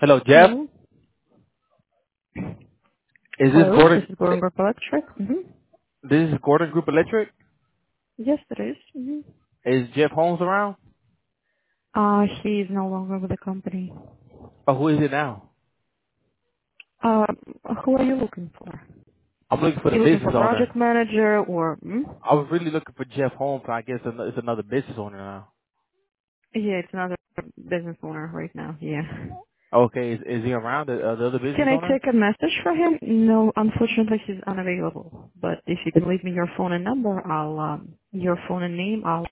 Hello, Jeff. Hello. Is this Hello, Gordon? this is Gordon Group Electric. This is Gordon Group Electric. Yes, it is. Is Jeff Holmes around? He is no longer with the company. Oh, who is it now? Uh, who are you looking for? I'm looking for Are the you looking for business project owner. manager or? I was really looking for Jeff Holmes. I guess it's another business owner now. Yeah, it's another business owner right now. Yeah. Okay, is he around the other Can business I owner? take a message for him? No, unfortunately, he's unavailable. But if you can leave me your phone and number, I'll your phone and name, I'll